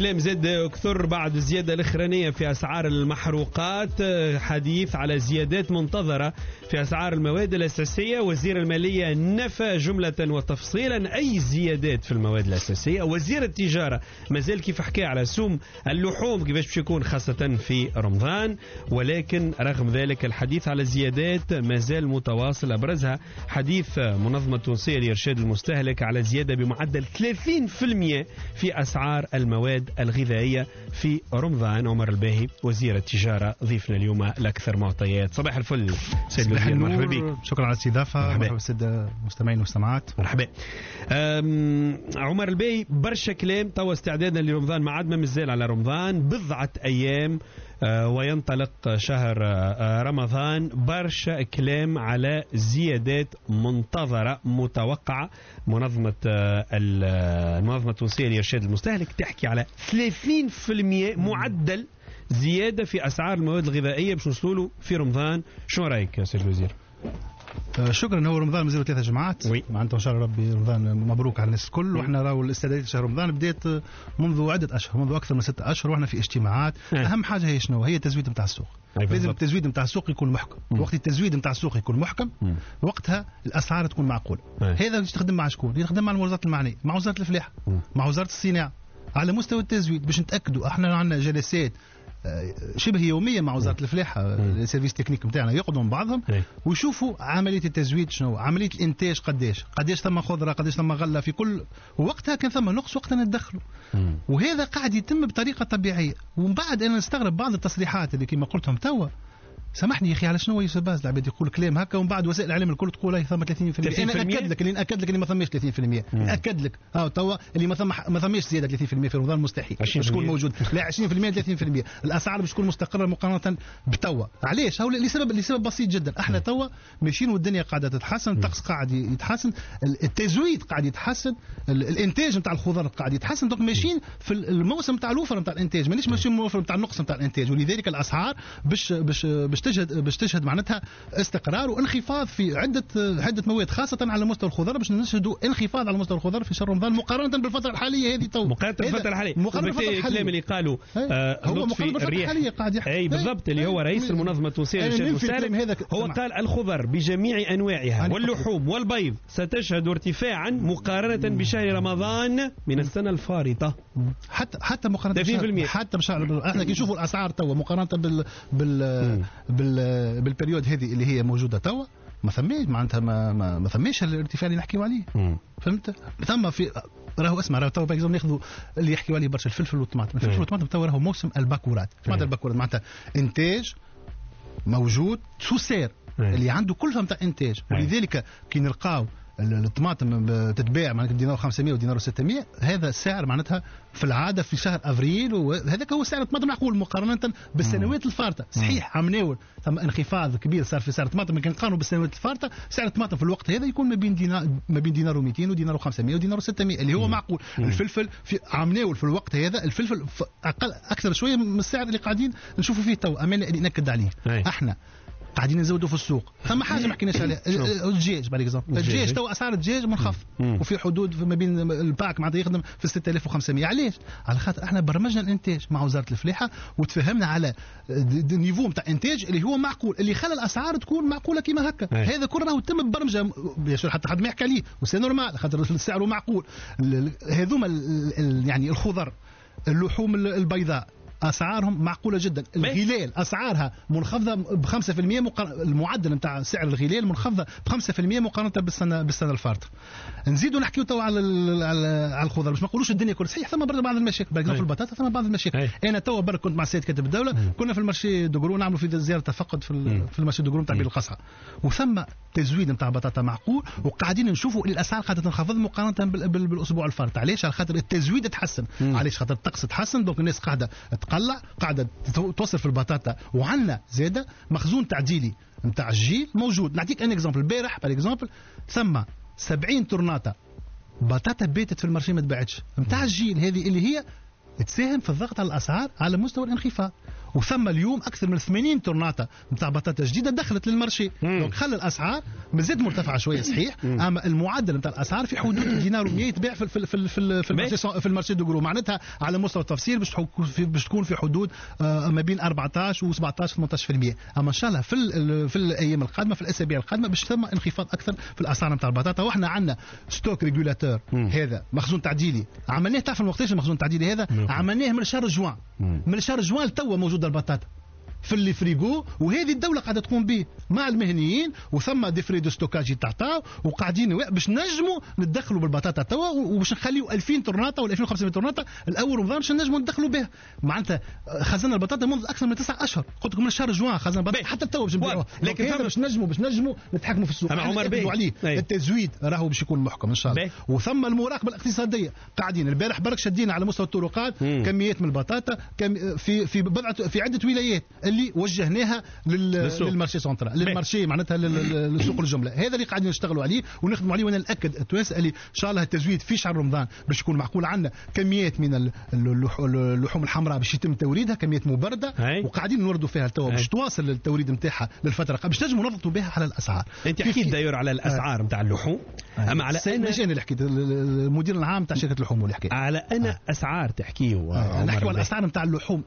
الكلام زاد كثر بعد الزيادة الأخرانية في أسعار المحروقات. حديث على زيادات منتظرة في أسعار المواد الأساسية. وزير المالية نفى جملة وتفصيلا أي زيادات في المواد الأساسية. وزير التجارة مازال كيف حكى على سوم اللحوم كيفاش باش يكون خاصة في رمضان، ولكن رغم ذلك الحديث على الزيادات مازال متواصل. أبرزها حديث منظمة تونسية لإرشاد المستهلك على زيادة بمعدل 30% في أسعار المواد الغذائية في رمضان. عمر الباهي وزير التجارة ضيفنا اليوم الأكثر معطيات. صباح الفل سيد الوزير، مرحبا بك. شكرا على الاستضافة. مرحبا بالسادة المستمعين والمستمعات. مرحبا. عمر الباهي، برشا كلام توا استعدادا لرمضان، ما عاد ما مازال على رمضان بضعة أيام وينطلق شهر رمضان. برشا كلام على زيادات منتظرة متوقعة. المنظمة التونسية لإرشاد المستهلك تحكي على 30% معدل زيادة في أسعار المواد الغذائية باش نوصلوا له في رمضان. شو رأيك يا سيد الوزير؟ شكرا. هو رمضان مازالوا 3 جمعات معناتها ان شاء الله ربي رمضان مبروك على الناس الكل. واحنا راهو الاستعدادات شهر رمضان بدات منذ عده اشهر، منذ اكثر من 6 اشهر، واحنا في اجتماعات. اهم حاجه هي شنو؟ هي التزويد نتاع السوق. لازم التزويد نتاع السوق يكون محكم. وقت التزويد نتاع السوق يكون محكم وقتها الاسعار تكون معقوله. هذا يخدم مع شكون؟ يخدم مع الوزارات المعنيه، مع وزاره الفلاحه، مع وزاره الصناعه، على مستوى التزويد باش نتاكدوا. احنا عندنا جلسات شبه يومية مع وزارة الفلاحة. السيرفيس تكنيك نتاعنا يقعدوا مع بعضهم ويشوفوا عملية التزويد شنو، عملية الانتاج قداش ثم خضرة، قداش ثم غلة في كل. ووقتها كان ثم نقص وقتها ندخلوا. وهذا قاعد يتم بطريقة طبيعية. ومن بعد أنا نستغرب بعض التصريحات اللي كما قلتهم توا. سامحني يا اخي، على شنو يسباز العباد يقول كلام هكا ومن بعد وسائل الاعلام الكل تقول هي ثم 30%. انا ناكد لك اللي ما ثماش 30%. ناكد لك توا اللي ما ثماش زياده 30% في رمضان مستحيل باش تكون موجود. لا 20% 30%. الاسعار باش تكون مستقره مقارنه بتوا. علاش؟ هو لسبب بسيط جدا. احنا توا ماشيين والدنيا قاعده تتحسن، الطقس قاعد يتحسن، التزويد قاعد يتحسن، الانتاج نتاع الخضر قاعد يتحسن. دونك ماشيين في الموسم نتاع الوفر نتاع الانتاج، مانيش ماشيين الموسم نتاع النقص نتاع الانتاج. ولذلك الاسعار باش تشهد معناتها استقرار وانخفاض في عده مواد، خاصه على مستوى الخضر. باش نشهدوا انخفاض على مستوى الخضر في شهر رمضان مقارنه بالفتره الحاليه هذه. مقارنه بالفتره الحاليه. الكلام اللي قالوا هو مقارنه بالفتره الحاليه قاعد يحكي. اي بالضبط، اللي هو رئيس المنظمه التونسيه للإرشاد المستهلك هو قال الخضر بجميع انواعها واللحوم والبيض ستشهد ارتفاعا مقارنه بشهر رمضان من السنه الفارطه. حتى مقارنه حتى احنا كي نشوفوا الاسعار توا مقارنه بالبريود هذه اللي هي موجوده توا، ما ثماش معناتها ما ثماش الارتفاع اللي نحكيو عليه. فهمت؟ ثم في راهو اسمع، راهو توا باغ ناخذوا اللي يحكيوا عليه برشا الفلفل والطماطم. الفلفل والطماطم توا راهو موسم الباكورات. معناتها الباكورات معناتها انتاج موجود سو سير اللي عنده كلها نتاع انتاج. ولذلك كي نلقاو الطماطم تتباع معناتها بدينار 500 ودينار 600، هذا السعر معناتها في العاده في شهر افريل، وهذاك هو سعر الطماطم معقول مقارنه بالسنوات الفارطه. صحيح عام ناول ثم انخفاض كبير صار في سعر الطماطم، كان نقارنوا بالسنوات الفارطه سعر الطماطم في الوقت هذا يكون ما بين دينار و200 ودينار 500 ودينار 600 اللي هو معقول. الفلفل في عام ناول في الوقت هذا الفلفل اقل اكثر شويه من السعر اللي قاعدين نشوفوا فيه تو. امانه اللي ناكد عليه احنا قاعدين نزودوا في السوق. ثم حاجه ما حكيناش عليها، الدجاج باغ الدجاج تو اسعار الدجاج منخفض وفي حدود ما بين الباك معناتها يخدم في 6500. علاش؟ على خاطر احنا برمجنا الانتاج مع وزاره الفلاحه وتفهمنا على النيفو نتاع انتاج اللي هو معقول، اللي خلى الاسعار تكون معقوله كيما هكا. هذا كله راهو تم ببرمجه حتى حد ما يحكي عليه وسي نورمال خاطر السعر معقول. هذوما يعني الخضر، اللحوم البيضاء اسعارهم معقوله جدا. الغلال اسعارها منخفضه ب 5%. المعدل نتاع سعر الغلال منخفضه ب 5% مقارنه بالسنه الفارطه. نزيدوا نحكيو تو على الخضر باش ما نقولوش الدنيا كل صحيح. ثم برضه بعض المشاكل باغ في البطاطا، ثم بعض المشاكل. انا تو برك كنت مع السيد كاتب الدوله، كنا في المارشي دوغرو نعملوا في زياره تفقد في المارشي دوغرو نتاع بير القصعه، وثم تزويد نتاع بطاطا معقول، وقاعدين نشوفوا الاسعار قاعده تنخفض مقارنه بالاسبوع الفارط. علاش؟ على خاطر التزويد تحسن. علاش؟ خاطر الطقس تحسن، دونك الناس قاعده تقلع، قاعده توصل في البطاطا. وعندنا زاده مخزون تعديلي نتاع الجيل موجود. نعطيك ان اكزامبل. البارح باغ اكزامبل ثم 70 طرناطه بطاطا باتت في المارشي ما تباعتش نتاع الجيل، هذه اللي هي تساهم في الضغط على الاسعار على مستوى الانخفاض. وثم اليوم اكثر من 80 طرناطه نتاع بطاطا جديده دخلت للمارشي. دونك خلى الاسعار مازال مرتفعه شويه صحيح، اما المعدل نتاع الاسعار في حدود دينار و100 يتباع في المارشي دو غرو، معناتها على مستوى التفصيل باش تكون في حدود ما بين 14 و17 18%. اما ان شاء الله في الايام القادمه في الاسابيع القادمه باش ثم انخفاض اكثر في الاسعار نتاع البطاطا. واحنا عندنا ستوك ريغولاتور، هذا مخزون تعديلي عملناه. تعرف وقتاش المخزون التعديلي هذا؟ عملناه من شهر جوان، من شهر جوان لتوا موجوده البطاطا في اللي فريغو، وهذه الدوله قاعده تقوم به مع المهنيين، وثم دي فري دو ستوكاج يتعطاو وقاعدين باش نجموا ندخلوا بالبطاطا توا، وباش نخليوا 2000 طرناطه ولا 2500 طرناطه الاول رمضان باش نجموا ندخلوا به. معناتها خزنا البطاطا منذ اكثر من 9 اشهر، قلت لكم من شهر جوان خزنا البطاطا حتى توا باش نبيعوها، لكن باش نجموا نتحكموا في السوق. عمر بيه عليه التزويد راهو باش يكون محكم ان شاء الله. وثم المراقبه الاقتصاديه قاعدين البارح برك شدينا على مستوى الطرقات كميات من البطاطا في عده ولايات اللي وجهناها للمارشي سنترال، للمارشي معناتها للسوق الجمله. هذا اللي قاعدين نشتغلوا عليه ونخدموا عليه. وانا ناكد التوانسه اللي ان شاء الله التزويد في شهر رمضان باش يكون معقول. عندنا كميات من اللحوم الحمراء باش يتم توريدها، كميات مبرده، وقاعدين نوردوا فيها التوا باش تواصل التوريد نتاعها للفتره باش نجموا نضغطوا بها على الاسعار. انت حكيت داير على الاسعار نتاع اللحوم، اما على مش انا اللي حكيت، المدير العام تاع شركه اللحوم اللي حكى على انا اسعار تحكيوا. نحكي على الاسعار نتاع اللحوم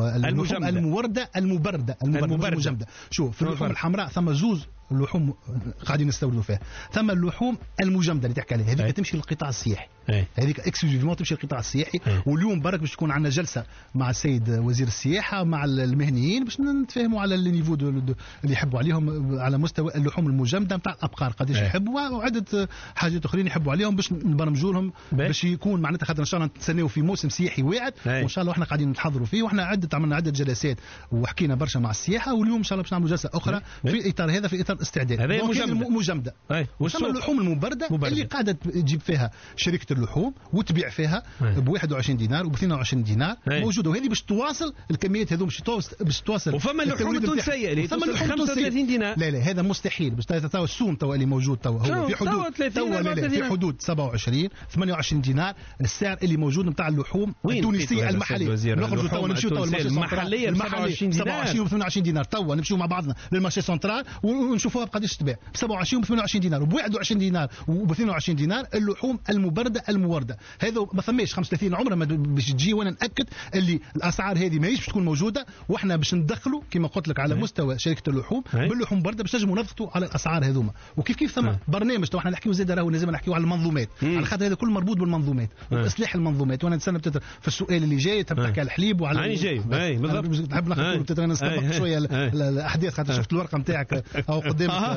المورده المبرده المجمده. شوف في اللحوم الحمراء ثم زوز اللحوم قاعدين نستوردوا فيها. ثم اللحوم المجمده اللي تحكي عليها هذيك تمشي للقطاع السياحي، هذيك اكسكلوزيفمون تمشي للقطاع السياحي. واليوم برك باش تكون عندنا جلسه مع السيد وزير السياحه مع المهنيين باش نتفاهموا على النيفو اللي يحبوا عليهم على مستوى اللحوم المجمده نتاع الابقار قداش يحبوا، وعده حاجات اخرين يحبوا عليهم باش نبرمجوا لهم باش يكون معناتها خاطر ان شاء الله نتسناو في موسم سياحي واعد، وان شاء الله احنا قاعدين نتحضروا فيه. واحنا عملنا عده جلسات وحكينا برشا مع السياحه، واليوم ان شاء الله باش نعملوا جلسه اخرى في اطار هذا، في اطار استعداد مجمده. وثم اللحوم المبرده اللي قاعده تجيب فيها شركه اللحوم وتبيع فيها ب 21 دينار وب 22 دينار موجوده، وهذه باش تواصل الكميات هذو باش تواصل. وفما اللحوم التونسيه اللي توصل 35 دينار. لا هذا مستحيل. باش توا السوم توا اللي موجود توا هو في حدود في حدود 27 28 دينار السعر اللي موجود نتاع اللحوم التونسيه المحليه. نخرجوا توا نمشيو توا المحليه ب 27 و 28 دينار. توا نمشيو مع بعضنا للمارشي سنترال ونشوفوها بقداش تباع ب 27 و 28 دينار وب 21 دينار وب 22 دينار اللحوم المبرده المورده. هذا ما ثماش 35 عمره ما باش تجي. وانا ناكد اللي الاسعار هذه ماهيش باش تكون موجوده، واحنا باش ندخلوا كما قلت لك على مستوى شركه اللحوم باللحوم برده باش نجموا نضغطوا على الاسعار هذوما. وكيف ثم برنامج تو احنا نحكيو زاد راهو لازم نحكيو على المنظومات، على خاطر هذا كل مربوط بالمنظومات واصلاح المنظومات. وانا نتسنى في السؤال اللي جاي تحب تحكي على الحليب وعلى انا جاي بالضبط. نحب ناخذ انا نستبق شويه الاحداث خاطر شفت الورقه نتاعك او قدامك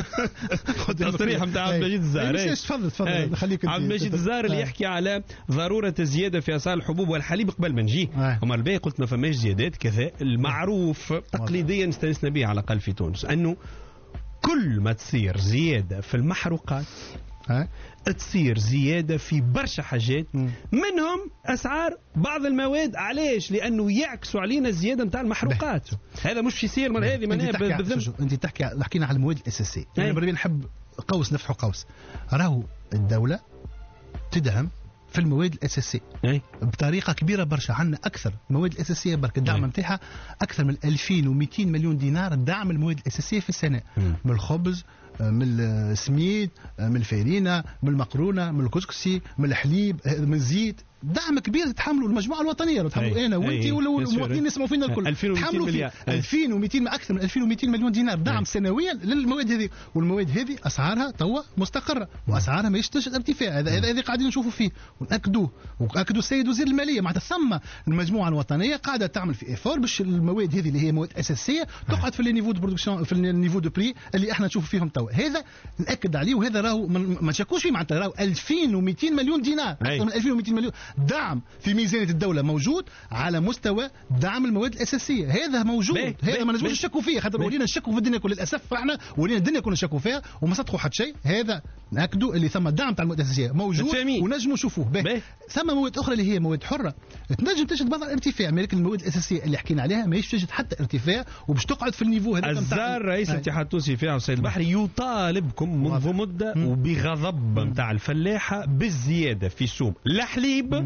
التصريح نتاع عبد المجيد الزهري. تفضل خليك عبد المجيد الزهري اللي يحكي على ضروره الزياده في اسعار الحبوب والحليب. قبل ما نجي هما الباقي قلت ما فماش زيادات كذا. المعروف تقليديا استنسنا به على الاقل في تونس انه كل ما تصير زياده في المحروقات تصير زيادة في برشا حاجات منهم أسعار بعض المواد. علاش؟ لأنه يعكسوا علينا الزيادة نتاع المحروقات. هذا مش يصير من هذه من بالذنب. أنت حكينا على المواد الأساسية. أنا بربي نحب قوس نفتحوا قوس. راهو الدولة تدعم في المواد الأساسية بطريقة كبيرة برشا. عندنا أكثر المواد الأساسية برك الدعم نتاعها أكثر من 2200 مليون دينار دعم المواد الأساسية في السنة، من الخبز من السميد من الفارينة من المقرونة من الكسكسي من الحليب من الزيت. دعم كبير تحملوا المجموعه الوطنيه، تحملوا انا وانت والمواطنين يسمعوا فينا الكل. تحملوا فيه 2200 اكثر من 2200 مليون دينار دعم سنويا للمواد هذه. والمواد هذه اسعارها توا مستقره واسعارها ما يشتش ارتفاع. هذا قاعدين نشوفوا فيه وناكدوه السيد وزير الماليه. معناتها ثم المجموعه الوطنيه قاعده تعمل في ايفور باش المواد هذه اللي هي مواد اساسيه تقعد في النيفو دو برودكسيون في النيفو دو بري اللي احنا نشوفوا فيهم توا. هذا ناكد عليه، وهذا راهو ما نشكوش فيه. معناتها راهو 2200 مليون دينار اكثر من 2200 مليون دعم في ميزانية الدولة موجود على مستوى دعم المواد الأساسية. هذا موجود. هذا ما نجموش نشكوا فيه. خاطر ولينا نشكوا في الدنيا كل للأسف. احنا ولينا الدنيا كلها نشكوا فيها وما صدقوا حتى شيء. هذا نأكدوا اللي ثم دعم تاع المواد الأساسية موجود ونجموا نشوفوه. ثم مواد أخرى اللي هي مواد حرة تنجم تجد بعض الارتفاع، لكن المواد الأساسية اللي حكينا عليها ما تجد حتى ارتفاع وباش تقعد في النيفو هذا. الزار رئيس الاتحاد التونسي في الصيد البحري يطالبكم منذ مدة وبغضب نتاع الفلاحة بالزيادة في سوم الحليب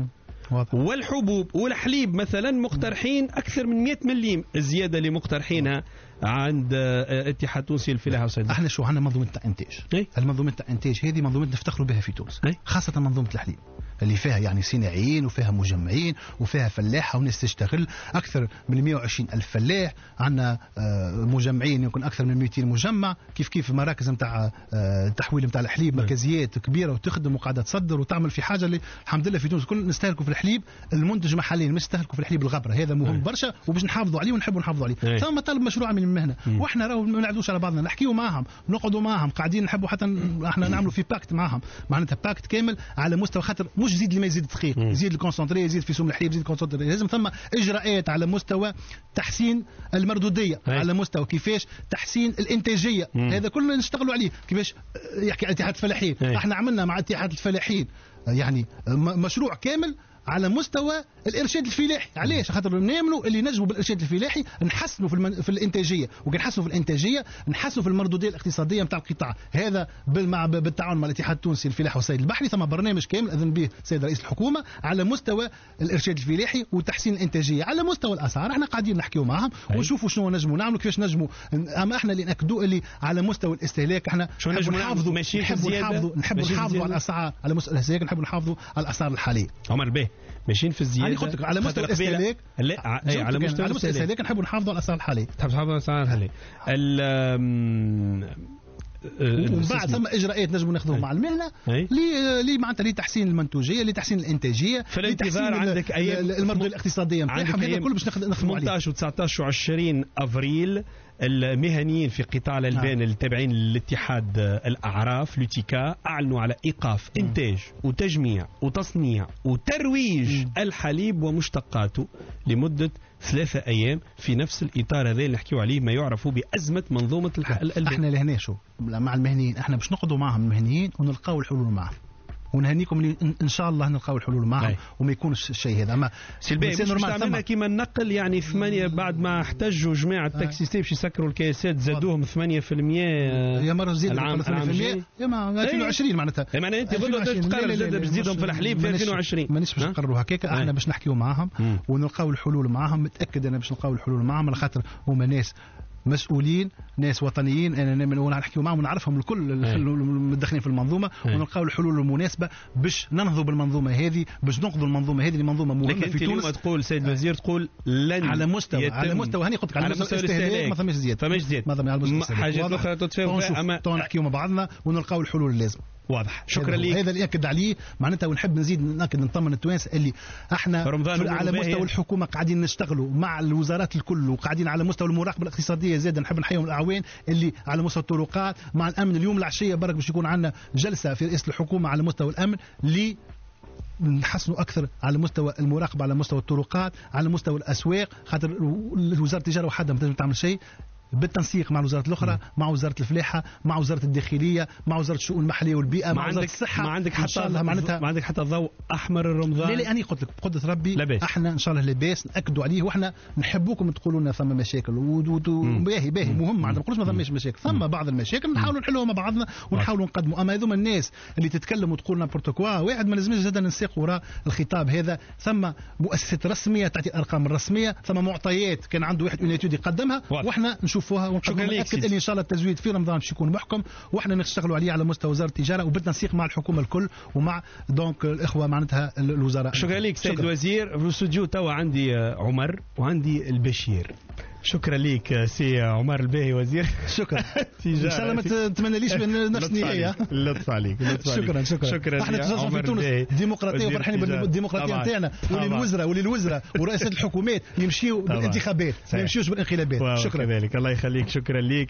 والحبوب والحليب مثلا مقترحين أكثر من 100 مليم الزيادة اللي مقترحينها عند اتحاد تونسي للفلاحة والصيد. احنا شو عندنا منظومة إنتاج. المنظومة الإنتاج هذه منظومة نفتخروا بها في تونس، خاصة منظومة الحليب اللي فيها يعني صناعيين وفيها مجمعين وفيها فلاحة وناس تشتغل أكثر من 120 ألف فلاح. عندنا مجمعين يمكن أكثر من 200 مجمع، كيف مراكز نتاع تحويل نتاع الحليب، مركزيات كبيرة وتخدم وقاعدة تصدر وتعمل في حاجة اللي الحمد لله في تونس كل نستهلكوا في الحليب المنتج محليا، مش نستهلكوا في الحليب الغبرة. هذا مهم برشا وباش نحافظوا عليه ونحبوا نحافظوا عليه. ثم طلب مشروع من المهنة واحنا راهو ما نعدوش على بعضنا، نحكيوا معهم نقعدوا معهم قاعدين نحبوا حتى احنا نعملوا في باكت معهم، معناتها باكت كامل على مستوى خاطر مش زيد لما يزيد الدقيق، يزيد الكونسنتري، يزيد في سم الحليب، يزيد الكونسنتري. لازم ثم اجراءات على مستوى تحسين المردوديه، على مستوى كيفاش تحسين الانتاجيه. هذا كله نشتغلوا عليه. كيفاش يحكي اتحاد الفلاحين، احنا عملنا مع اتحاد الفلاحين يعني مشروع كامل على مستوى الارشاد الفلاحي. علاش؟ خاطر نامنوا اللي نجموا بالارشاد الفلاحي نحسنوا في الانتاجيه، وكنحسنوا في الانتاجيه نحسنوا في المردوديه الاقتصاديه نتاع القطاع هذا بالتعاون مع الاتحاد التونسي للفلاحه والصيد البحري. ثم برنامج كامل اذن به السيد رئيس الحكومه على مستوى الارشاد الفلاحي وتحسين الانتاجيه. على مستوى الاسعار احنا قاعدين نحكيوا معهم ونشوفوا شنو نجموا نعملوا، كيفاش نجموا. اما احنا اللي ناكدوا اللي على مستوى الاستهلاك احنا نحبوا نحافظوا على الاسعار، على مستوى الاستهلاك نحبوا نحافظوا على الاسعار الحاليه. عمر بيه ماشيين في الزياده. انا قلت لك على مستوى الاستهلاك، على مستوى الاستهلاك نحبوا نحافظوا على الاسعار الحاليه. تحافظوا على الاسعار الحاليه. ومن بعد ثم اجراءات نجموا ناخذوها مع المهنه اللي معناتها لتحسين المنتوجيه، لتحسين الانتاجيه، لتحسين عندك المردوديه الاقتصاديه نتاعهم. هذا كله باش نخدموا عليه. 18 و19 و20 افريل المهنيين في قطاع الألبان التابعين للاتحاد الأعراف لوتيكا أعلنوا على إيقاف إنتاج وتجميع وتصنيع وترويج الحليب ومشتقاته لمدة 3 أيام في نفس الإطار هذا اللي نحكيو عليه ما يعرف بأزمة منظومة الألبان. احنا لهنا شو مع المهنيين، احنا باش نقعدوا معهم المهنيين ونلقاو الحلول معهم، ونهنيكم اللي ان شاء الله نلقاو الحلول معهم وما يكونش الشيء هذا. اما سلبي مش تعملنا كيما النقل يعني 8 بعد ما احتجوا جماعه التاكسيستي باش يسكروا الكيسات زادوهم 8% يا مره زيد 8% يا ما 2020 معناتها. معناتها انت قلت تقرر زاد باش تزيدهم في الحليب في 2020 مانيش باش نقرروا هكاك. احنا باش نحكيوا معهم ونلقاو الحلول معهم، متاكد انا باش نلقاو الحلول معهم على خاطر هما ناس مسؤولين، ناس وطنيين، انا نحكيوا معهم ونعرفهم الكل المدخلين في المنظومه ونلقاو الحلول المناسبه باش ننهضوا بالمنظومه هذه، باش ننقذوا المنظومه هذه المنظومه مهمه في تونس. اليوم تقول سيد الوزير تقول لن على مستوى هاني قلت لك على مستوى الاستهلاك ما ثماش زياده، ما حاجات اخرى تتفاهم فيها. اما نحكيوا مع بعضنا ونلقاو الحلول اللازمه. واضح. شكرا لك. هذا اللي اكد عليه معناتها، ونحب نزيد ناكد نطمن التوانس اللي احنا على مستوى الحكومه قاعدين نشتغلوا مع الوزارات الكل، وقاعدين على مستوى المراقبه الاقتصاديه زاد نحب نحييهم الاعوان اللي على مستوى الطرقات مع الامن. اليوم العشيه برك باش يكون عندنا جلسه في رئاسه الحكومه على مستوى الامن اللي نحسنوا اكثر على مستوى المراقبه، على مستوى الطرقات، على مستوى الاسواق. خاطر وزاره التجاره وحدها ما تنجم تعمل شيء بالتنسيق مع الوزارات الاخرى، مع وزاره الفلاحه، مع وزاره الداخليه، مع وزاره الشؤون المحليه والبيئه، مع وزاره الصحه. ما عندك حتى ضوء احمر الرمضان. لا انا قلت لك بقدره ربي لباس. احنا ان شاء الله لاباس ناكدوا عليه، واحنا نحبوكم تقولوا لنا ثم مشاكل باهي مهم، ما نقولوش ما ثماش مشاكل، ثم بعض المشاكل نحاولوا نحلوها مع بعضنا ونحاولوا نقدموا. اما هذوما الناس اللي تتكلم وتقول لنا بروتوكوا واحد ما لازمش زاد نسيق وراء الخطاب هذا. ثم مؤسسات رسميه تعطي الارقام الرسميه، ثم معطيات كان عنده واحد اونيتود يقدمها واحنا نشوفوها ونقدمها. نتأكد ان شاء الله التزويد في رمضان باش يكون محكم، واحنا نشتغلوا عليه على مستوى وزاره التجاره وبالتنسيق مع الحكومه الكل ومع دونك الاخوه معناتها الوزراء. شكرا لك سيد الوزير. في الاستوديو توا عندي عمر وعندي البشير. شكرا لك سي عمر الباهي وزير. شكرا. ان شاء الله ما تتمناليش نفس النهايه. لطف عليك. شكرا. احنا تنجموا في تونس ديمقراطيه وفرحانين بالديمقراطيه نتاعنا، وللوزراء ورئاسه الحكومات يمشيوا بالانتخابات ما يمشيوش بالانقلابات. شكرا لك. الله يخليك. شكرا لك.